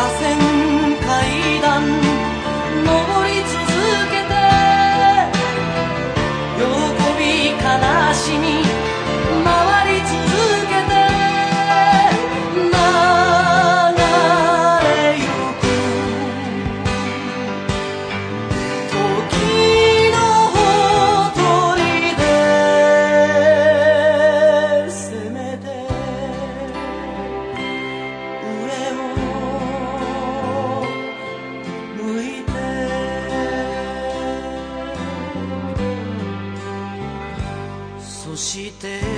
線階段登り続けて喜び悲しみ回り続けて流れゆく時のほとりでせめて上を向いてそして